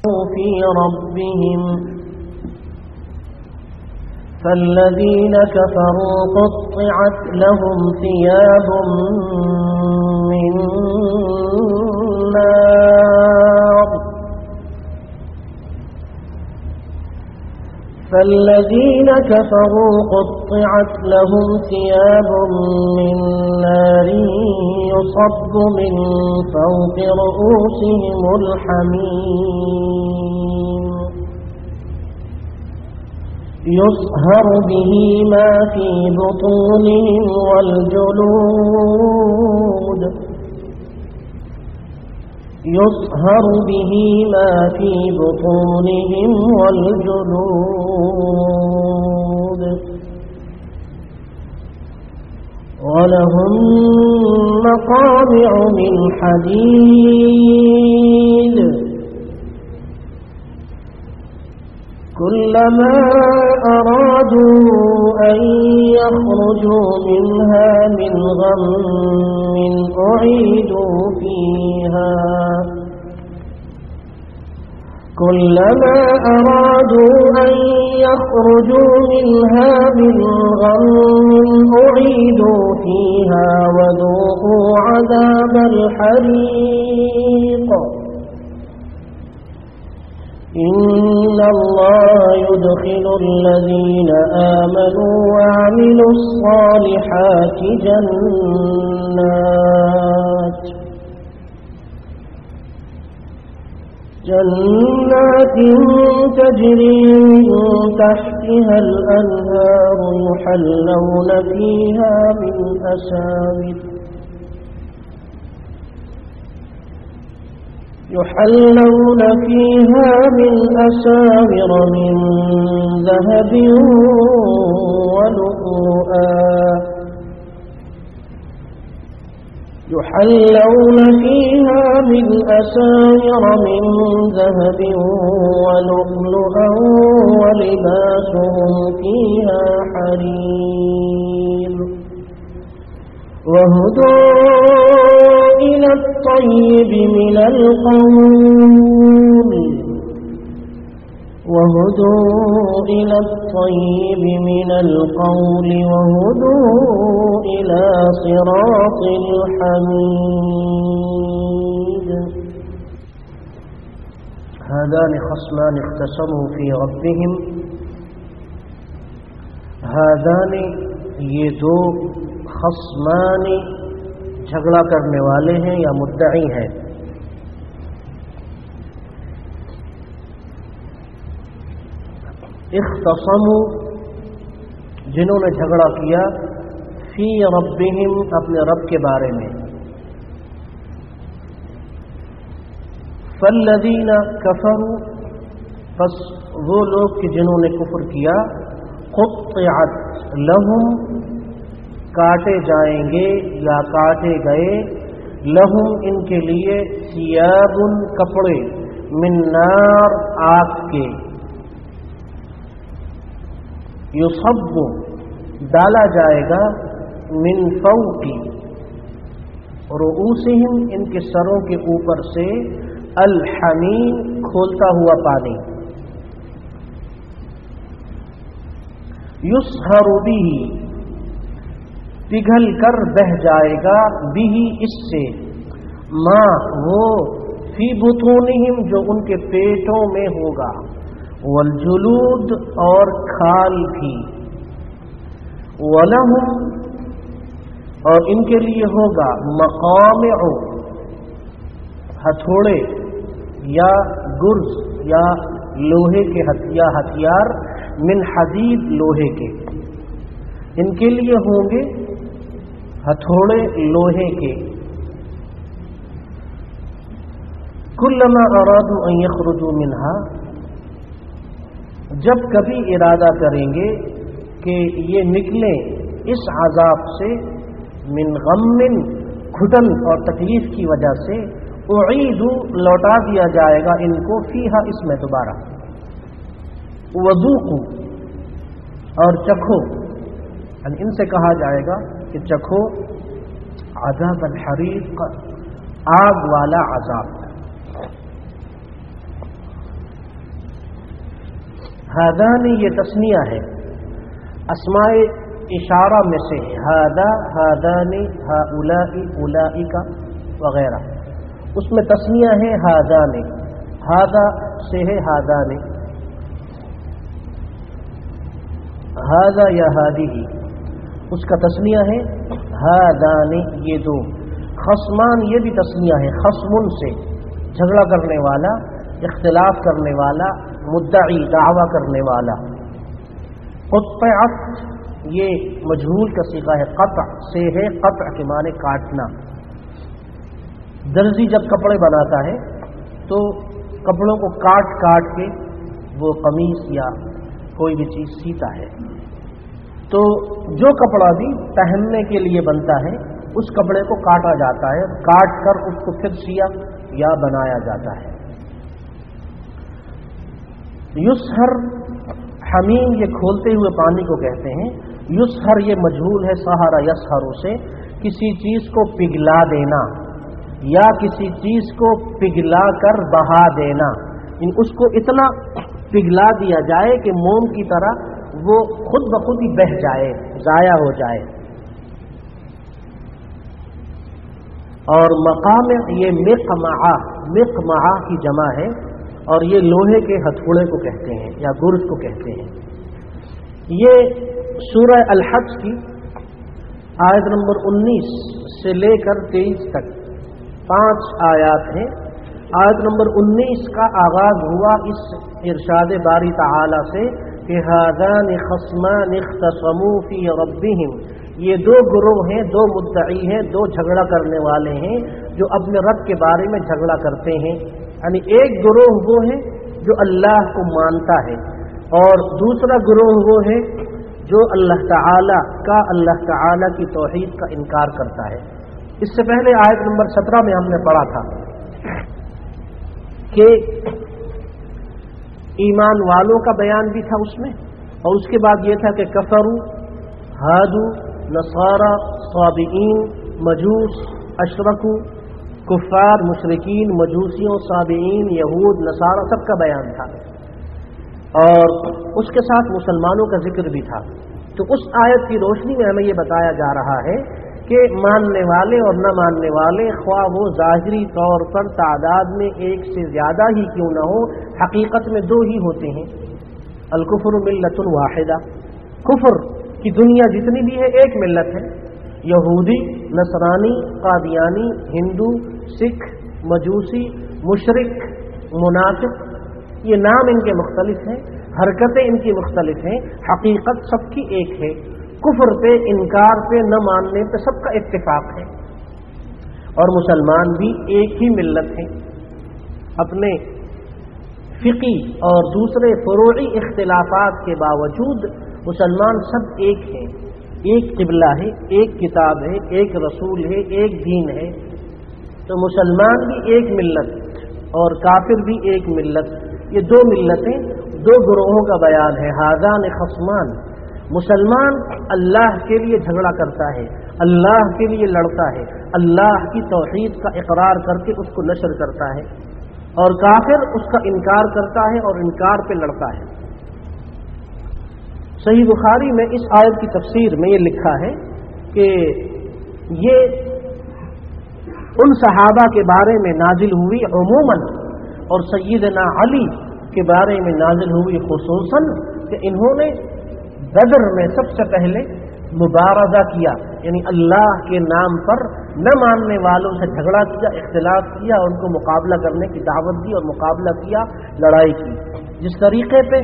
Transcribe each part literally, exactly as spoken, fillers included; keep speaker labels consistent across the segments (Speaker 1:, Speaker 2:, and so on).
Speaker 1: في ربهم فالذين كفروا قطعت لهم ثياب من نار فالذين كفروا قطعت لهم ثياب من نار يصب من فوق رؤوسهم الحميم يصهر به ما في بطونهم والجلود يصهر به ما في بطونهم والجلود ولهم مقامع من حديد كلما أرادوا أن يخرجوا منها من غم أعيدوا فيها كلما أرادوا أن يخرجوا منها من غم أعيدوا فيها وذوقوا عذاب الحريق إن الله يدخل الذين آمنوا وعملوا الصالحات جنات جنات تجري من تحتها الأنهار يحلون فيها من أساور يحلون فيها من أساور من ذهب ولؤلؤا يحلون فيها من أساور من ذهب ولؤلؤا ولباسهم فيها حرير وهدوا إلى الطيب من القول وهدوا إلى الطيب من القول وهدوا إلى صراط الحميد هذان خصمان اختصموا في ربهم هذان یہ دو خصمان جھگڑا کرنے والے ہیں یا مدعی ہیں اختصموا جنہوں نے جھگڑا کیا فی ربہم اپنے رب کے بارے میں فالذین کفروا پس وہ لوگ کہ جنہوں نے کفر کیا قطعت لہم کاٹے جائیں گے یا کاٹے گئے لہم ان کے لیے ثیاب کپڑے من نار آگ کے یصب ڈالا جائے گا من فوق رؤوسہم ان کے سروں کے اوپر سے الحمیم کھولتا ہوا پانی یصہر بہ پگھل کر بہ جائے گا بھی اس سے ماں وہ فی بطونہم جو ان کے پیٹوں میں ہوگا والجلود اور کھال بھی ولہم اور ان کے لیے ہوگا مقامع ہتھوڑے یا گرز یا لوہے کے ہتھیار من حدید لوہے کے ان کے لیے ہوں گے ہتھوڑے لوہے کے کلما ارادوا ان یخرجوا منہا جب کبھی ارادہ کریں گے کہ یہ نکلیں اس عذاب سے من غم گھٹن اور تکلیف کی وجہ سے اعیدوا لوٹا دیا جائے گا ان کو فیہا اس میں دوبارہ وذوقوا اور چکھو ان سے کہا جائے گا کہ چکھو عذاب الحریق آگ والا عذاب हादानी ये तस्निया है, अस्माए इशारा में से हादा, हादानी, हाउलाई, उलाइका वगैरह, उसमें तस्निया है हादानी, हादा से है हादानी, हादा या हादी ही, उसका तस्निया है हादानी ये दो। खस्मान ये भी तस्निया है, खस्मुन से झगड़ा करने वाला, इख्तिलाफ करने वाला, मुद्दई दावा करने वाला। क़ुत्तअत ये मजहूल का सीगा है, क़त्अ से है, क़त्अ के माने काटना। दर्जी जब कपड़े बनाता है तो कपड़ों को काट काट के वो कमीज या कोई भी चीज सीता है। तो जो कपड़ा भी पहनने के लिए बनता है उस कपड़े को काटा जाता है, काट कर उसको फिर सिया या बनाया जाता है। युसहर हमीम ये खोलते हुए पानी को कहते हैं। युसहर ये मजहूल है सहारा यसहरों से, किसी चीज को पिघला देना या किसी चीज को पिघला कर बहा देना, इन उसको इतना पिघला दिया जाए कि मोम की तरह वो खुद ब खुद ही बह जाए, जाया हो जाए। और मकाम ये मिक़मआ, मिक़मआ की जमा है और ये लोहे के हथौड़े को कहते हैं या गुर्ज को कहते हैं। ये सूरह अल-हज की आयत नंबर उन्नीस से लेकर तेईस तक पांच आयात हैं। आयत नंबर उन्नीस का आगाज हुआ इस इरशाद बारी तआला से कि हादान खस्मान इख्तसमू फी रब्बिहिम, ये दो गुरोह हैं, दो मुद्दई हैं, दो झगड़ा करने वाले हैं जो अपने रब के बारे में झगड़ा करते हैं। यानी एक गुरोह वो है जो अल्लाह को मानता है और दूसरा गुरोह वो है जो अल्लाह ताला का अल्लाह ताला की तौहीद का इनकार करता है। इससे पहले आयत नंबर सत्रह में हमने पढ़ा था कि ईमान वालों का बयान भी था उसमें, और उसके बाद ये था कि कफरू, हादू, नसारा, साबिईन, मजूस, अशरकू, कुफार, मुशरिकीन, मजूसियों, साबिईन, यहूद, नसारा सबका बयान था और उसके साथ मुसलमानों का जिक्र भी था। तो उस आयत की रोशनी में हमें ये बताया जा रहा है कि मानने वाले और न मानने वाले, ख्वाह वो ज़ाहिरी तौर पर तादाद में एक से ज़्यादा ही क्यों न हो, हकीकत में दो ही होते हैं। अल-कुफ्र मिल्लतुन वाहिदा, कुफ्र की दुनिया जितनी भी है एक मिल्लत है। यहूदी, नसरानी, कादियानी, हिंदू, सिख, मजूसी, मुशरिक, मुनाफिक, ये नाम इनके मुख्तलिफ हैं, हरकतें इनकी मुख्तलिफ हैं, हकीकत सबकी एक है। कुफ्र पे, इनकार पे, न मानने पे सबका इत्तिफाक है और मुसलमान भी एक ही मिल्लत हैं। अपने फिकी और दूसरे फुरूई इख्तिलाफात के बावजूद मुसलमान सब एक हैं। एक क़िबला है, एक किताब है, एक रसूल है, एक दीन है। तो मुसलमान भी एक मिल्लत और काफिर भी एक मिल्लत, ये दो मिल्लतें, दो गुरोहों का बयान है। हाज़ान खस्मान, मुसलमान अल्लाह के लिए झगड़ा करता है, अल्लाह के लिए लड़ता है, अल्लाह की तौहीद का इकरार करके उसको नशर करता है, और काफिर उसका इनकार करता है और इनकार पे लड़ता है। सही बुखारी में इस आयत की तफसीर में ये लिखा है कि ये उन सहाबा के बारे में नाजिल हुई उमूमन और सय्यदना अली के बारे में नाजिल हुई खुसूसन कि इन्होंने बदर में सबसे पहले मुबारजा किया, यानी अल्लाह के नाम पर न मानने वालों से झगड़ा किया, इख्तिलाफ किया, उनको मुकाबला करने की दावत दी और मुकाबला किया, लड़ाई की। जिस तरीके पे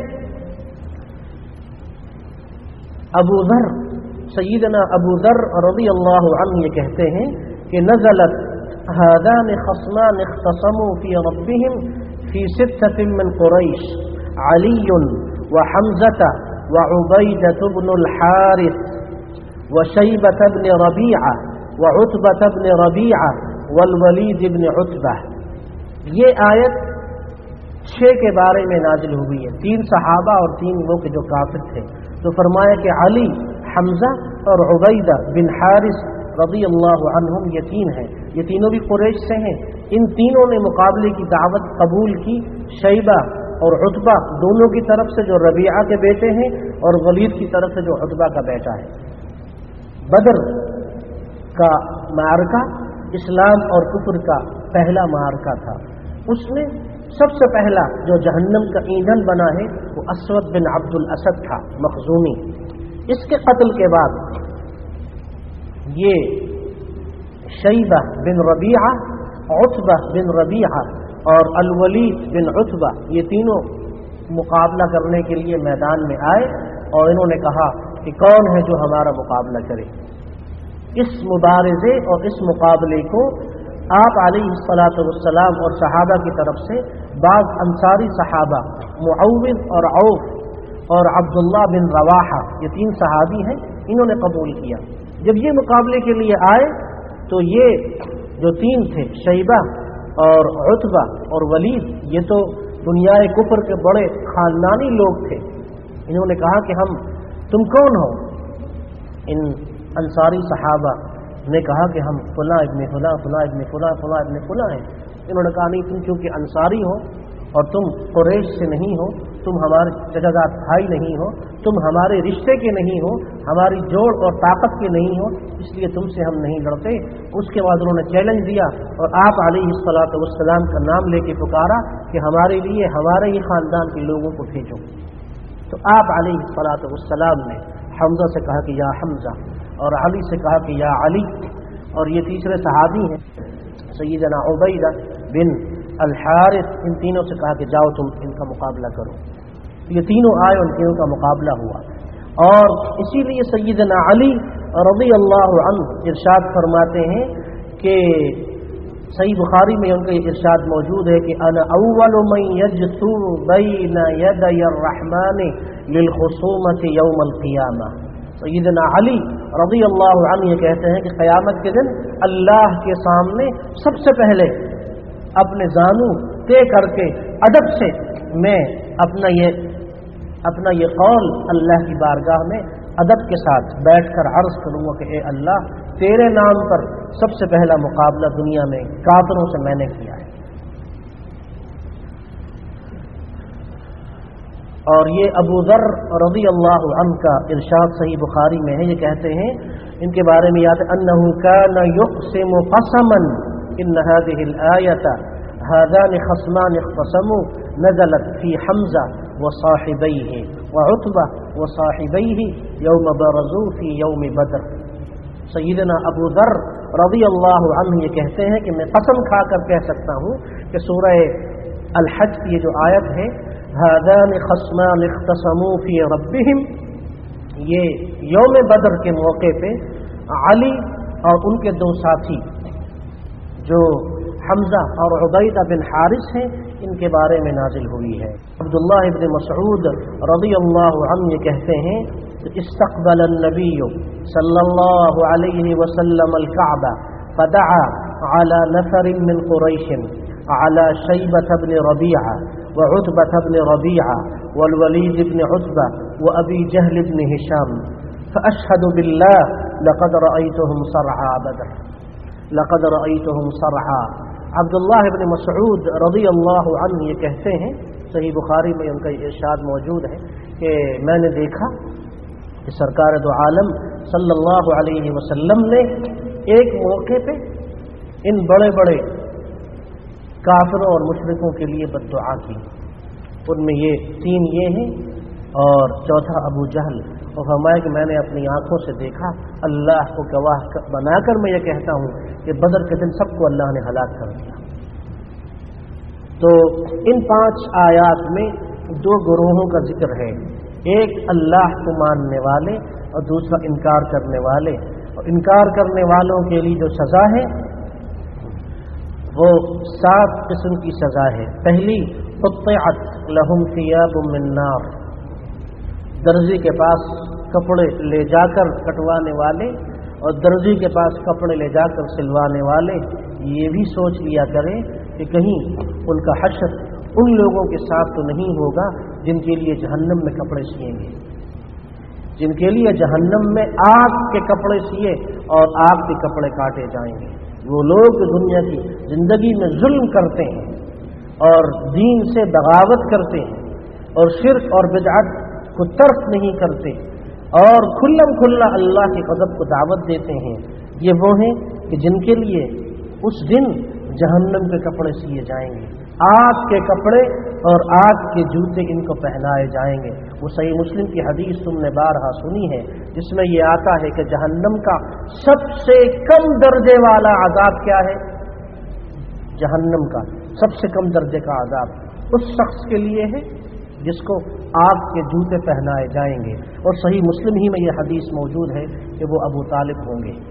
Speaker 1: अबू ज़र, सय्यदना अबू ज़र रज़ियल्लाहु अन्हु ये कहते हैं कि नज़लत हादान खस्मान इख्तसमू फी रब्बिहिम फी सित्ततिन मिन कुरैश अलीयुन व हम्ज़ा व उबैदह इब्न अल-हारिस व शैबह इब्न रबीआ व उतबह इब्न रबीआ वल वलीद इब्न उतबह। ये आयत छह के बारे में नाजिल हुई है, तीन सहाबा और तीन वो के जो काफिर थे। तो फरमाया कि अली, हमजा और उबैदा बिन हारिस रज़ियल्लाहु अन्हुम ये तीन हैं, ये तीनों भी कुरैश से हैं। इन तीनों ने मुकाबले की दावत कबूल की। शैबा اور عتبہ دونوں کی طرف سے جو ربیعہ کے بیٹے ہیں اور ولید کی طرف سے جو عتبہ کا بیٹا ہے۔ بدر کا معرکہ اسلام اور کفر کا پہلا معرکہ تھا۔ اس میں سب سے پہلا جو جہنم کا ایندھن بنا ہے وہ اسود بن عبد الاسد تھا مخزومی۔ اس کے قتل کے بعد یہ شیبہ بن ربیعہ، عتبہ بن ربیعہ اور الولید بن عتبہ یہ تینوں مقابلہ کرنے کے لیے میدان میں آئے اور انہوں نے کہا کہ کون ہے جو ہمارا مقابلہ کرے۔ اس مبارزے اور اس مقابلے کو آپ علیہ الصلاۃ والسلام اور صحابہ کی طرف سے بعض انصاری صحابہ معوذ اور عوف اور عبداللہ بن رواحہ یہ تین صحابی ہیں، انہوں نے قبول کیا۔ جب یہ مقابلے کے لیے آئے تو یہ جو تین تھے شیبہ اور عتبہ اور ولید یہ تو دنیا کفر کے بڑے خاندانی لوگ تھے۔ انہوں نے کہا کہ ہم تم کون ہو؟ ان انصاری صحابہ نے کہا کہ ہم فلاں ابن فلاں فلاں ابن فلاں فلاں ابن فلاں ہیں۔ انہوں نے کہا نہیں، تم چونکہ انصاری ہو اور تم قریش سے نہیں ہو، تم ہمارے جداد بھائی نہیں ہو، تم ہمارے رشتے کے نہیں ہو، ہماری جوڑ اور طاقت کے نہیں ہو، اس لیے تم سے ہم نہیں لڑتے۔ اس کے بعد انہوں نے چیلنج دیا اور آپ علیہ الصلاۃ والسلام کا نام لے کے پکارا کہ ہمارے لیے ہمارے ہی خاندان کے لوگوں کو بھیجو۔ تو آپ علیہ الصلاۃ والسلام نے حمزہ سے کہا کہ یا حمزہ، اور علی سے کہا کہ یا علی، اور یہ تیسرے صحابی ہیں سیدنا عبیدہ بن الحارث، ان تینوں سے کہا کہ جاؤ تم ان کا مقابلہ کرو۔ یہ تینوں آئے، ان تینوں کا مقابلہ ہوا، اور اسی لیے سیدنا علی رضی اللہ عنہ ارشاد فرماتے ہیں کہ صحیح بخاری میں ان کا یہ ارشاد موجود ہے کہ انا اول من یجثو بین یدی الرحمن للخصومۃ یوم القیامہ۔ سیدنا علی رضی اللہ عنہ یہ کہتے ہیں کہ قیامت کے دن اللہ کے سامنے سب سے پہلے اپنے زانو طے کر کے ادب سے میں اپنا یہ اپنا یہ قول اللہ کی بارگاہ میں ادب کے ساتھ بیٹھ کر عرض کروں گا کہ اے اللہ، تیرے نام پر سب سے پہلا مقابلہ دنیا میں کافروں سے میں نے کیا ہے۔ اور یہ ابو ذر رضی اللہ عنہ کا ارشاد صحیح بخاری میں ہے، یہ کہتے ہیں ان کے بارے میں یاد ہے انہ کان یقسم قسما ان هذه الآیۃ هذان خصمان اختصموا نزلت فی حمزہ وصاحبیہ وعتبہ وصاحبیہ یوم برزوا فی یوم بدر۔ سیدنا ابو ذر رضی اللہ عنہ یہ کہتے ہیں کہ میں قسم کھا کر کہہ سکتا ہوں کہ سورہ الحج کی یہ جو آیت ہے هذان خصمان اختصموا فی ربہم، یہ یوم بدر کے موقع پہ علی اور ان کے دو ساتھی جو حمزہ اور عبیدہ بن حارث ہیں ان کے بارے میں نازل ہوئی ہے۔ عبداللہ ابن مسعود رضی اللہ عنہ یہ کہتے ہیں استقبل النبی صلی اللہ علیہ وسلم الكعبہ فدعا على نفر من قریش على شیبة بن ربیعہ وعتبة بن ربیعہ والولید بن عتبہ وابی جہل بن ہشام فاشهد باللہ لقد رأیتهم صرعى بدر لقد رأیتهم صرعى۔ عبداللہ ابن مسعود رضی اللہ عنہ یہ کہتے ہیں، صحیح بخاری میں ان کا ارشاد موجود ہے کہ میں نے دیکھا کہ سرکار دو عالم صلی اللہ علیہ وسلم نے ایک موقع پہ ان بڑے بڑے کافروں اور مشرکوں کے لیے بد دعا کی۔ ان میں یہ تین یہ ہیں اور چوتھا ابو جہل، اور فرمایا کہ میں نے اپنی آنکھوں سے دیکھا، اللہ کو گواہ بنا کر میں یہ کہتا ہوں کہ بدر کے دن سب کو اللہ نے ہلاک کر دیا۔ تو ان پانچ آیات میں دو گروہوں کا ذکر ہے، ایک اللہ کو ماننے والے اور دوسرا انکار کرنے والے، اور انکار کرنے والوں کے لیے جو سزا ہے وہ سات قسم کی سزا ہے۔ پہلی قطعت لہم ثیاب من نار، درزی کے پاس کپڑے لے جا کر کٹوانے والے اور درزی کے پاس کپڑے لے جا کر سلوانے والے یہ بھی سوچ لیا کریں کہ کہیں ان کا حشر ان لوگوں کے ساتھ تو نہیں ہوگا جن کے لیے جہنم میں کپڑے سیئیں گے، جن کے لیے جہنم میں آگ کے کپڑے سیے اور آگ کے کپڑے کاٹے جائیں گے۔ وہ لوگ دنیا کی زندگی میں ظلم کرتے ہیں اور دین سے بغاوت کرتے ہیں اور شرک اور بدعت کو ترک نہیں کرتے اور کھلم کھلا اللہ کے غضب کو دعوت دیتے ہیں، یہ وہ ہیں کہ جن کے لیے اس دن جہنم کے کپڑے سیے جائیں گے، آگ کے کپڑے اور آگ کے جوتے ان کو پہنائے جائیں گے۔ وہ صحیح مسلم کی حدیث تم نے بارہا سنی ہے جس میں یہ آتا ہے کہ جہنم کا سب سے کم درجے والا عذاب کیا ہے؟ جہنم کا سب سے کم درجے کا عذاب اس شخص کے لیے ہے جس کو آگ کے جوتے پہنائے جائیں گے، اور صحیح مسلم ہی میں یہ حدیث موجود ہے کہ وہ ابو طالب ہوں گے۔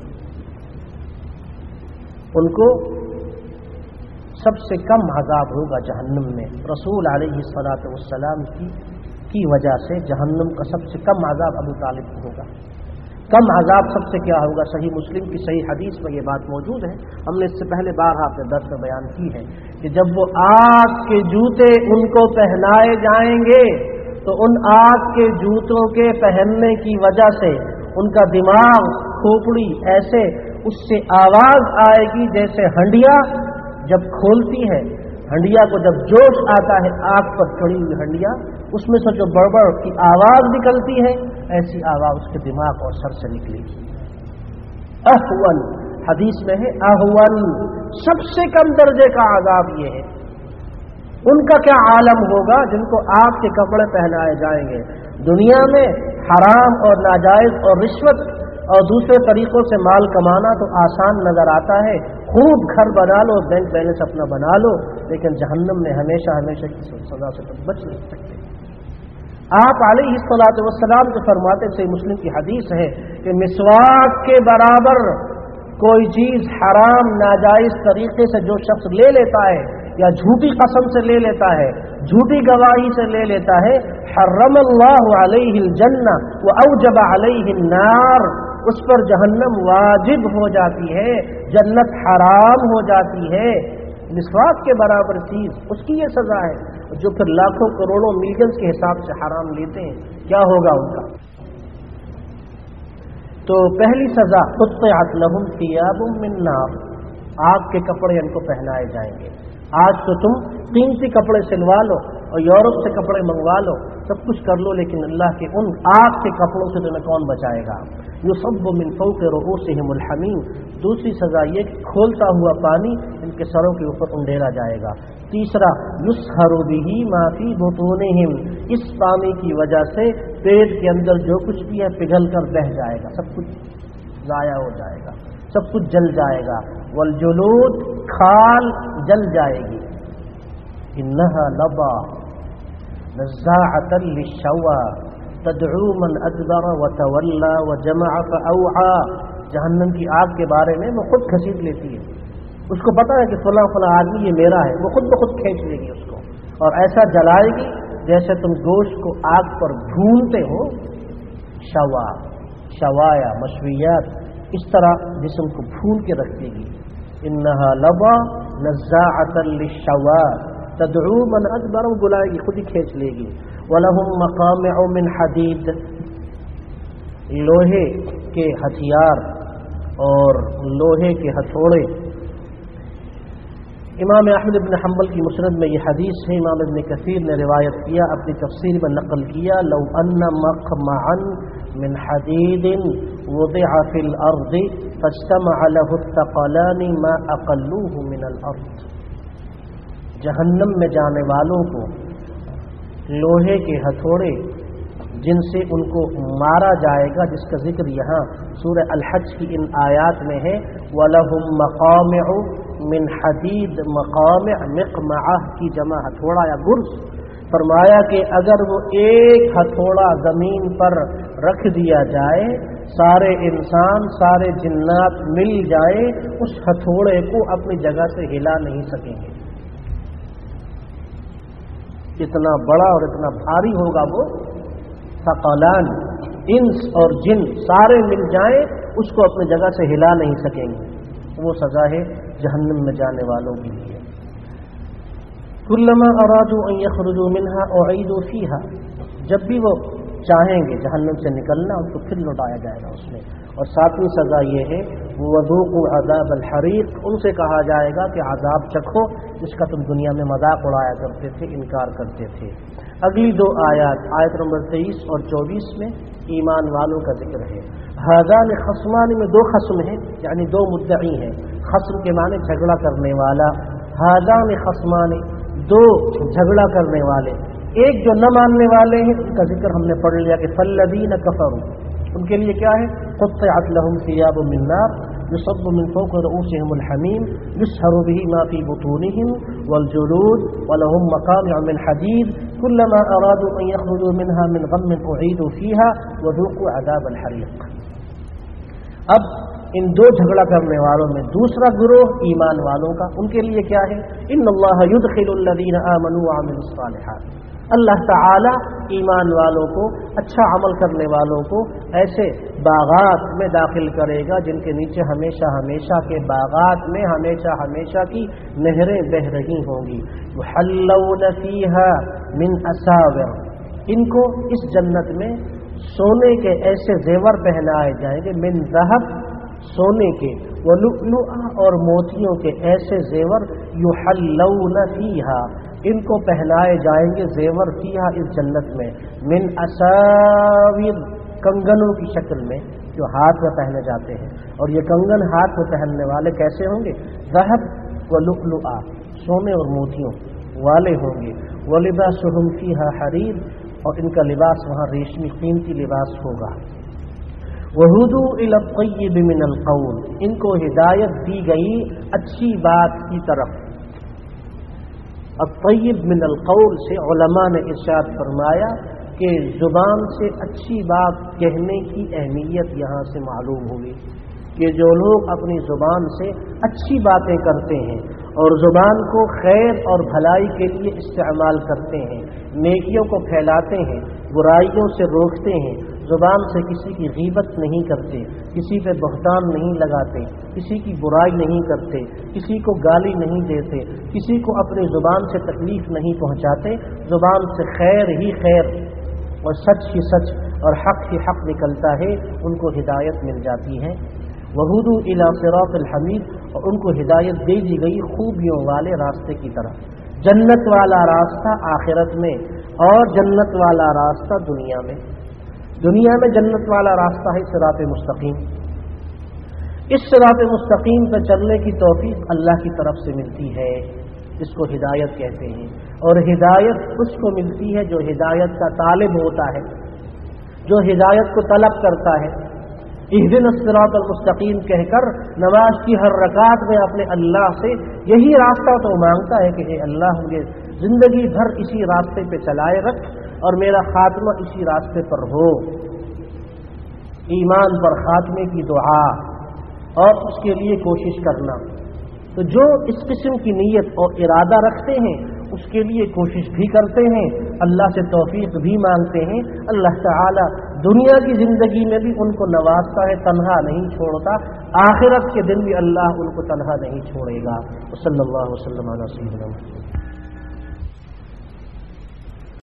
Speaker 1: ان کو سب سے کم عذاب ہوگا جہنم میں، رسول علیہ الصلاۃ والسلام کی کی وجہ سے جہنم کا سب سے کم عذاب ابو طالب کو ہوگا۔ کم عذاب سب سے کیا ہوگا؟ صحیح مسلم کی صحیح حدیث میں یہ بات موجود ہے، ہم نے اس سے پہلے بار آپ کے درس میں بیان کی ہے کہ جب وہ آگ کے جوتے ان کو پہنائے جائیں گے تو ان آگ کے جوتوں کے پہننے کی وجہ سے ان کا دماغ، کھوپڑی ایسے اس سے آواز آئے گی جیسے ہنڈیا جب کھولتی ہے، ہنڈیا کو جب جوش آتا ہے، آگ پر چڑھی ہوئی ہنڈیا، اس میں سے جو بڑبڑ کی آواز نکلتی ہے، ایسی آواز اس کے دماغ اور سر سے نکلے گی۔ احول حدیث میں ہے احول، سب سے کم درجے کا عذاب یہ ہے۔ ان کا کیا عالم ہوگا جن کو آگ کے کپڑے پہنائے جائیں گے؟ دنیا میں حرام اور ناجائز اور رشوت اور دوسرے طریقوں سے مال کمانا تو آسان نظر آتا ہے، خوب گھر بنا لو، بینک بیلنس اپنا بنا لو، لیکن جہنم میں ہمیشہ ہمیشہ کی سزا سے بچ نہیں سکتے۔ آپ علیہ الصلوۃ والسلام جو فرماتے صحیح مسلم کی حدیث ہے کہ مسواک کے برابر کوئی چیز حرام ناجائز طریقے سے جو شخص لے لیتا ہے یا جھوٹی قسم سے لے لیتا ہے، جھوٹی گواہی سے لے لیتا ہے، حرم اللہ علیہ الجنہ واوجب علیہ النار، اس پر جہنم واجب ہو جاتی ہے، جنت حرام ہو جاتی ہے۔ مسواک کے برابر چیز اس کی یہ سزا ہے، جو پھر لاکھوں کروڑوں ملینز کے حساب سے حرام لیتے ہیں، کیا ہوگا ان کا؟ تو پہلی سزا قطعت لہم ثیاب من نار، آگ کے کپڑے ان کو پہنائے جائیں گے۔ آج تو تم قیمتی کپڑے سلوا لو اور یورپ سے کپڑے منگوا لو، سب کچھ کر لو، لیکن اللہ کے ان آگ کے کپڑوں سے تمہیں کون بچائے گا؟ یصب من فوق رؤوسہم الحمیم، دوسری سزا یہ کہ کھولتا ہوا پانی ان کے سروں کے اوپر انڈیلا جائے گا۔ تیسرا یسحر بہ ما فی بطونہم، اس پانی کی وجہ سے پیٹ کے اندر جو کچھ بھی ہے پگھل کر بہہ جائے گا، سب کچھ ضائع ہو جائے گا، سب کچھ جل جائے گا۔ والجلود، کھال جل جائے گی۔ انہا لبا نزاعۃ للشوى تدعو من ادبر وتولى وجمع فاوعى، جہنم کی آگ کے بارے میں وہ خود گھسیٹ لیتی ہے، اس کو پتا ہے کہ فلاں فلاں آدمی یہ میرا ہے، وہ خود بخود کھینچ لے گی اس کو اور ایسا جلائے گی جیسے تم گوشت کو آگ پر بھونتے ہو۔ شوا، شوایا، مشویات، اس طرح جسم کو بھون کے رکھ دے گی۔ انہا لبا نزاعۃ للشوى تدعو من ادبر، وہ بلائے گی، خود ہی کھینچ لے گی۔ وَلَهُمْ مَقَامِعُ مِنْ حَدِيدٍ، لوہے کے ہتھیار اور لوہے کے ہتھوڑے۔ امام احمد بن حنبل کی مسند میں یہ حدیث ہے، امام ابن کثیر نے روایت کیا، اپنی تفسیر میں نقل کیا، لو ان مقمعا من حدید وضع فی الارض فاجتمع له الثقلان ما اقلوه من الارض، جہنم میں جانے والوں کو لوہے کے ہتھوڑے جن سے ان کو مارا جائے گا، جس کا ذکر یہاں سورہ الحج کی ان آیات میں ہے، وَلَهُمْ مَقَامِعُ مِنْ حَدِيدٍ، مقامع مقمعہ کی جمع ہتھوڑا یا گرز، فرمایا کہ اگر وہ ایک ہتھوڑا زمین پر رکھ دیا جائے، سارے انسان سارے جنات مل جائیں، اس ہتھوڑے کو اپنی جگہ سے ہلا نہیں سکیں گے، اتنا بڑا اور اتنا بھاری ہوگا وہ۔ ثقلان، انس اور جن سارے مل جائیں اس کو اپنی جگہ سے ہلا نہیں سکیں گے، وہ سزا ہے جہنم میں جانے والوں کے لیے۔ کلما ارادوا ان یخرجوا منها اعیدوا فیها، جب بھی وہ چاہیں گے جہنم سے نکلنا ان کو پھر لوٹایا جائے گا اس میں۔ اور ساتویں سزا یہ ہے वज़ूक़ू अज़ाब अल-हरीक़, उनसे कहा जाएगा कि अज़ाब चखो जिसका तुम दुनिया में मजाक उड़ाया करते थे, इनकार करते थे। अगली दो आयत, आयत नंबर तेईस और चौबीस में ईमान वालों का जिक्र है। हाज़ान खस्मान में दो खस्म हैं, यानी दो मुद्दई हैं। खस्म के माने झगड़ा करने वाला, हाज़ान खस्मान दो झगड़ा करने वाले। एक जो न मानने वाले हैं उनका जिक्र हमने पढ़ लिया कि फल्लज़ीन कफ़रू, उनके लिए क्या है? क़ुत्तिअत लहुम सियाबुम मिन नार युसब्बु मिन फ़ौक़ि रुऊसिहिमुल हमीम युस्हरु बिही मा फ़ी बुतूनिहिम वल जुलूद व लहुम मक़ामिअ मिन हदीद कुल्लमा अरादू अन यख़रुजू मिनहा मिन ग़म्मिन उईदू फ़ीहा व ज़ूक़ू अज़ाबल हरीक़। अब इन दो झगड़ा करने वालों में दूसरा गिरोह ईमान वालों का, उनके लिए क्या है? इन्नल्लाह युदखिलुल लज़ीना आमनू व अमिलुस सालिहात, अल्लाह ताला ईमान वालों को, अच्छा अमल करने वालों को ऐसे बागात में दाखिल करेगा जिनके नीचे हमेशा हमेशा के बागात में हमेशा हमेशा की नहरें बह रही होंगी। युहल्लौन फ़ीहा मिन असाविर, इनको इस जन्नत में सोने के ऐसे जेवर पहनाए जाएंगे, मिन ज़हब, सोने के, व लुअलुआ और मोतियों के ऐसे जेवर, युहल्लौन फ़ीहा, इनको पहनाए जाएंगे जेवर, फ़ीहा इस जन्नत में, मिन असाविर, कंगनों की शक्ल में जो हाथ में पहने जाते हैं। और ये कंगन हाथ में पहनने वाले कैसे होंगे? ज़हब व लुअलुआ, सोने और मोतियों वाले होंगे। व लिबासुहुम फ़ीहा हरीर, और इनका लिबास वहाँ रेशमी कीमती लिबास होगा। वहुदू इला तय्यिब मिनल क़ौल, इनको हिदायत दी गई अच्छी बात की तरफ। अत-तय्यिब मिनल क़ौल से उलमा ने इरशाद फरमाया कि ज़ुबान से अच्छी बात कहने की अहमियत यहाँ से मालूम हुई कि जो लोग अपनी ज़ुबान से अच्छी बातें करते हैं और ज़ुबान को खैर और भलाई के लिए इस्तेमाल करते हैं, नेकियों को फैलाते हैं, बुराइयों से रोकते हैं, ज़ुबान से किसी की गीबत नहीं करते, किसी पे बहतान नहीं लगाते, किसी की बुराई नहीं करते, किसी को गाली नहीं देते, किसी को अपनी ज़ुबान से तकलीफ़ नहीं पहुँचाते, ज़ुबान से खैर ही खैर और सच ही सच और हक़ ही हक़ निकलता है, उनको हिदायत मिल जाती है। वहुदू इला सिरातिल हमीद, और उनको हिदायत दे दी गई खूबियों वाले रास्ते की तरफ, जन्नत वाला रास्ता आखिरत में और जन्नत वाला रास्ता दुनिया में। दुनिया में जन्नत वाला रास्ता है सिरात मुस्तकीम। इस सिरात मुस्तकीम पर चलने की तौफीक अल्लाह की तरफ से मिलती है, इसको हिदायत कहते हैं। और हिदायत उसको मिलती है जो हिदायत का तालिब होता है, जो हिदायत को तलब करता है। इहदिनस सिरातल मुस्तकीम कहकर नमाज की हर रकात में अपने अल्लाह से यही रास्ता तो मांगता है कि हे अल्लाह, मुझे जिंदगी भर इसी रास्ते पे चलाए रख और मेरा खात्मा इसी रास्ते पर हो। ईमान पर खात्मे की दुआ और उसके लिए कोशिश करना। तो जो इस किस्म की नीयत और इरादा रखते हैं उसके लिए कोशिश भी करते हैं, अल्लाह से तौफीक भी मांगते हैं। अल्लाह ताला दुनिया की जिंदगी में भी उनको नवाजता है, तन्हा नहीं छोड़ता, आखिरत के दिन भी अल्लाह उनको तन्हा नहीं छोड़ेगा। सल्लल्लाहु अलैहि वसल्लम।